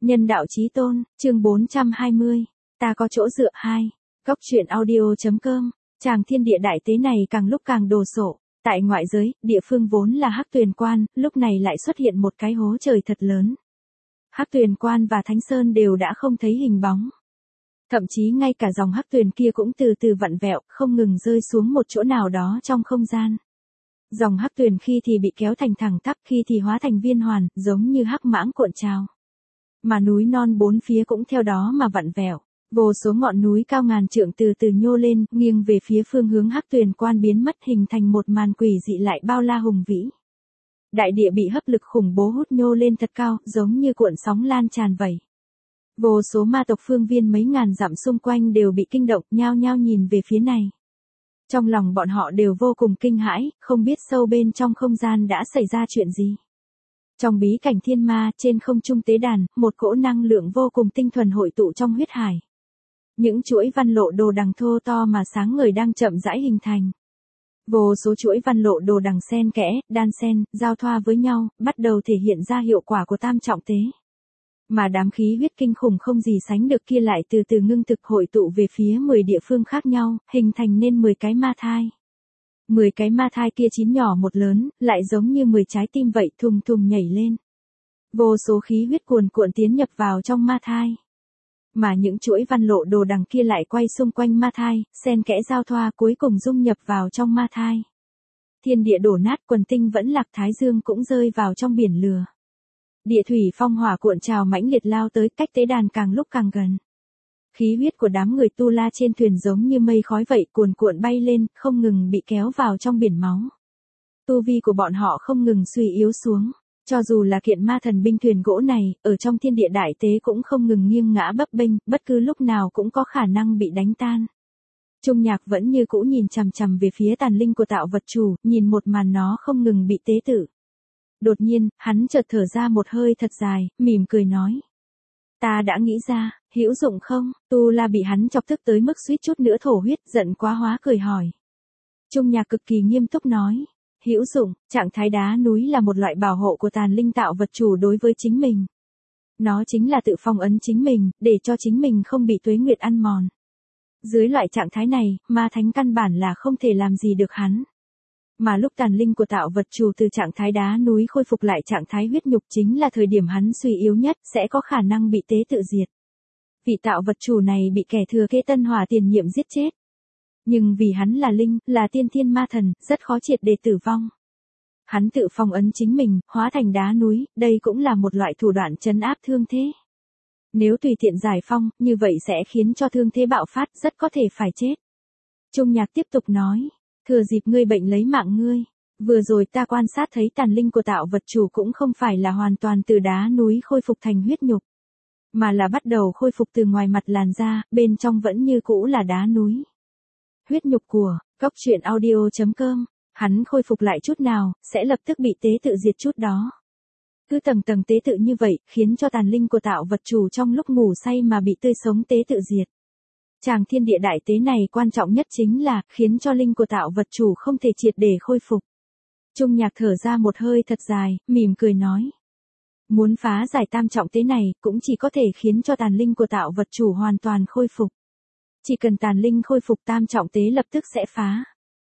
Nhân đạo chí tôn, chương 420. Ta có chỗ dựa 2. Góc truyện audio.com. Tràng thiên địa đại tế này càng lúc càng đồ sộ. Tại ngoại giới, địa phương vốn là Hắc Tuyền Quan, lúc này lại xuất hiện một cái hố trời thật lớn. Hắc Tuyền Quan và Thánh Sơn đều đã không thấy hình bóng. Thậm chí ngay cả dòng Hắc Tuyền kia cũng từ từ vặn vẹo, không ngừng rơi xuống một chỗ nào đó trong không gian. Dòng Hắc Tuyền khi thì bị kéo thành thẳng tắp, khi thì hóa thành viên hoàn, giống như hắc mãng cuộn trào. Mà núi non bốn phía cũng theo đó mà vặn vẹo. Vô số ngọn núi cao ngàn trượng từ từ nhô lên, nghiêng về phía phương hướng Hắc Tuyền Quan biến mất, hình thành một màn quỷ dị lại bao la hùng vĩ. Đại địa bị hấp lực khủng bố hút nhô lên thật cao, giống như cuộn sóng lan tràn vậy. Vô số ma tộc phương viên mấy ngàn dặm xung quanh đều bị kinh động, nhao nhao nhìn về phía này. Trong lòng bọn họ đều vô cùng kinh hãi, không biết sâu bên trong không gian đã xảy ra chuyện gì. Trong bí cảnh thiên ma, trên không trung tế đàn, một cỗ năng lượng vô cùng tinh thuần hội tụ trong huyết hải. Những chuỗi văn lộ đồ đằng thô to mà sáng ngời đang chậm rãi hình thành. Vô số chuỗi văn lộ đồ đằng xen kẽ, đan xen, giao thoa với nhau, bắt đầu thể hiện ra hiệu quả của tam trọng tế. Mà đám khí huyết kinh khủng không gì sánh được kia lại từ từ ngưng thực hội tụ về phía 10 địa phương khác nhau, hình thành nên 10 cái ma thai. 10 cái ma thai kia chín nhỏ một lớn, lại giống như 10 trái tim vậy thùng thùng nhảy lên. Vô số khí huyết cuồn cuộn tiến nhập vào trong ma thai. Mà những chuỗi văn lộ đồ đằng kia lại quay xung quanh ma thai, xen kẽ giao thoa cuối cùng dung nhập vào trong ma thai. Thiên địa đổ nát, quần tinh vẫn lạc, thái dương cũng rơi vào trong biển lửa. Địa thủy phong hỏa cuộn trào mãnh liệt lao tới, cách tế đàn càng lúc càng gần. Khí huyết của đám người tu la trên thuyền giống như mây khói vậy cuồn cuộn bay lên, không ngừng bị kéo vào trong biển máu. Tu vi của bọn họ không ngừng suy yếu xuống. Cho dù là kiện ma thần binh thuyền gỗ này, ở trong thiên địa đại tế cũng không ngừng nghiêng ngã bấp bênh, bất cứ lúc nào cũng có khả năng bị đánh tan. Trung Nhạc vẫn như cũ nhìn chằm chằm về phía tàn linh của tạo vật chủ, nhìn một màn nó không ngừng bị tế tử. Đột nhiên, hắn chợt thở ra một hơi thật dài, mỉm cười nói. Ta đã nghĩ ra, hữu dụng không? Tu La bị hắn chọc tức tới mức suýt chút nữa thổ huyết, giận quá hóa cười hỏi. Trung Nhạc cực kỳ nghiêm túc nói. Hữu dụng, trạng thái đá núi là một loại bảo hộ của tàn linh tạo vật chủ đối với chính mình. Nó chính là tự phong ấn chính mình, để cho chính mình không bị tuế nguyệt ăn mòn. Dưới loại trạng thái này, ma thánh căn bản là không thể làm gì được hắn. Mà lúc tàn linh của tạo vật chủ từ trạng thái đá núi khôi phục lại trạng thái huyết nhục chính là thời điểm hắn suy yếu nhất, sẽ có khả năng bị tế tự diệt. Vị tạo vật chủ này bị kẻ thừa kế Tân Hỏa tiền nhiệm giết chết. Nhưng vì hắn là linh, là tiên thiên ma thần, rất khó triệt để tử vong. Hắn tự phong ấn chính mình, hóa thành đá núi, đây cũng là một loại thủ đoạn trấn áp thương thế. Nếu tùy tiện giải phong, như vậy sẽ khiến cho thương thế bạo phát, rất có thể phải chết. Trung Nhạc tiếp tục nói, thừa dịp ngươi bệnh lấy mạng ngươi. Vừa rồi ta quan sát thấy tàn linh của tạo vật chủ cũng không phải là hoàn toàn từ đá núi khôi phục thành huyết nhục. Mà là bắt đầu khôi phục từ ngoài mặt làn da, bên trong vẫn như cũ là đá núi. Huyết nhục của, góc truyện audio.com, hắn khôi phục lại chút nào, sẽ lập tức bị tế tự diệt chút đó. Cứ tầng tầng tế tự như vậy, khiến cho tàn linh của tạo vật chủ trong lúc ngủ say mà bị tươi sống tế tự diệt. Tràng thiên địa đại tế này quan trọng nhất chính là, khiến cho linh của tạo vật chủ không thể triệt để khôi phục. Trung Nhạc thở ra một hơi thật dài, mỉm cười nói. Muốn phá giải tam trọng tế này, cũng chỉ có thể khiến cho tàn linh của tạo vật chủ hoàn toàn khôi phục. Chỉ cần tàn linh khôi phục tam trọng tế lập tức sẽ phá.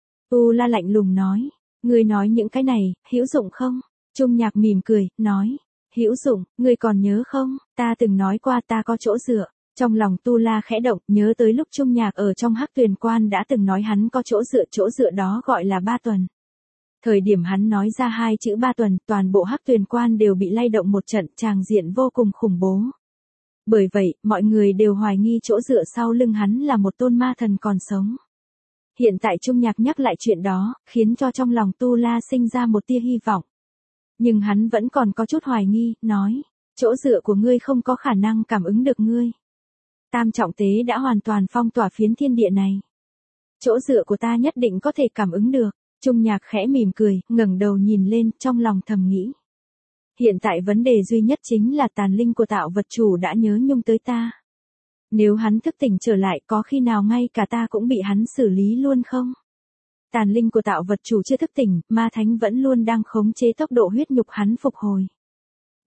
Tu La lạnh lùng nói. Ngươi nói những cái này, hữu dụng không? Trung Nhạc mỉm cười, nói. Hữu dụng, ngươi còn nhớ không? Ta từng nói qua ta có chỗ dựa. Trong lòng Tu La khẽ động, nhớ tới lúc Trung Nhạc ở trong Hắc Tuyền Quan đã từng nói hắn có chỗ dựa đó gọi là 3 tuần. Thời điểm hắn nói ra 2 chữ 3 tuần, toàn bộ Hắc Tuyền Quan đều bị lay động một trận, tràng diện vô cùng khủng bố. Bởi vậy, mọi người đều hoài nghi chỗ dựa sau lưng hắn là một tôn ma thần còn sống. Hiện tại Trung Nhạc nhắc lại chuyện đó, khiến cho trong lòng Tu La sinh ra một tia hy vọng. Nhưng hắn vẫn còn có chút hoài nghi, nói, chỗ dựa của ngươi không có khả năng cảm ứng được ngươi. Tam trọng tế đã hoàn toàn phong tỏa phiến thiên địa này. Chỗ dựa của ta nhất định có thể cảm ứng được. Trung Nhạc khẽ mỉm cười, ngẩng đầu nhìn lên, trong lòng thầm nghĩ. Hiện tại vấn đề duy nhất chính là tàn linh của tạo vật chủ đã nhớ nhung tới ta. Nếu hắn thức tỉnh trở lại có khi nào ngay cả ta cũng bị hắn xử lý luôn không? Tàn linh của tạo vật chủ chưa thức tỉnh, ma thánh vẫn luôn đang khống chế tốc độ huyết nhục hắn phục hồi.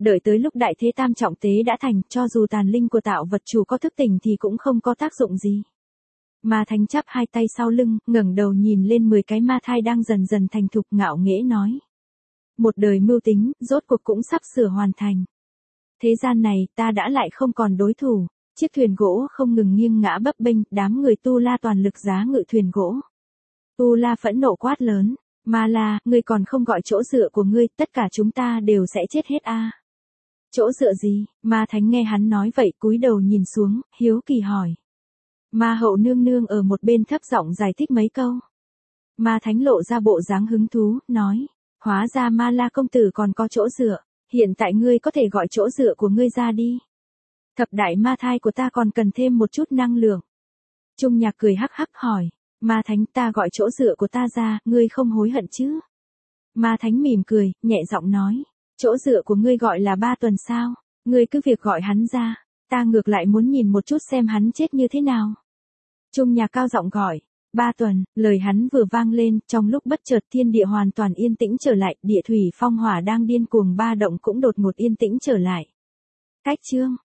Đợi tới lúc đại thế tam trọng tế đã thành, cho dù tàn linh của tạo vật chủ có thức tỉnh thì cũng không có tác dụng gì. Ma Thánh chắp hai tay sau lưng, ngẩng đầu nhìn lên 10 cái ma thai đang dần dần thành thục, ngạo nghễ nói. Một đời mưu tính, rốt cuộc cũng sắp sửa hoàn thành. Thế gian này, ta đã lại không còn đối thủ. Chiếc thuyền gỗ không ngừng nghiêng ngã bấp bênh, đám người Tu La toàn lực giá ngự thuyền gỗ. Tu La phẫn nộ quát lớn. Ma La, ngươi còn không gọi chỗ dựa của ngươi, tất cả chúng ta đều sẽ chết hết a. Chỗ dựa gì? Ma Thánh nghe hắn nói vậy cúi đầu nhìn xuống, hiếu kỳ hỏi. Ma Hậu nương nương ở một bên thấp giọng giải thích mấy câu. Ma Thánh lộ ra bộ dáng hứng thú, nói. Hóa ra Ma La công tử còn có chỗ dựa, hiện tại ngươi có thể gọi chỗ dựa của ngươi ra đi. Thập đại ma thai của ta còn cần thêm một chút năng lượng. Trung Nhạc cười hắc hắc hỏi. Ma Thánh, ta gọi chỗ dựa của ta ra, ngươi không hối hận chứ? Ma Thánh mỉm cười, nhẹ giọng nói. Chỗ dựa của ngươi gọi là Ba Tuần sao? Ngươi cứ việc gọi hắn ra, ta ngược lại muốn nhìn một chút xem hắn chết như thế nào. Trung Nhạc cao giọng gọi. Ba Tuần, lời hắn vừa vang lên, trong lúc bất chợt thiên địa hoàn toàn yên tĩnh trở lại, địa thủy phong hỏa đang điên cuồng ba động cũng đột ngột yên tĩnh trở lại. Cách chương